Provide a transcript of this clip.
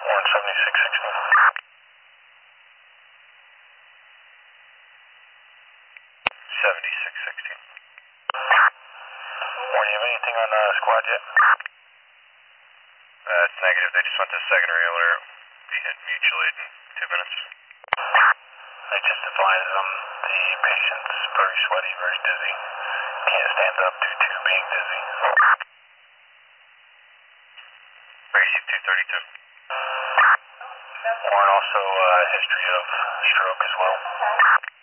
17616. 7616. Warren, you have anything on squad yet? It's negative. They just went to secondary alert. Be hit mutually in 2 minutes. I just advised them the patient's very sweaty, very dizzy. Can't stand up due to being dizzy. Basic 232. Warren, also a history of stroke as well.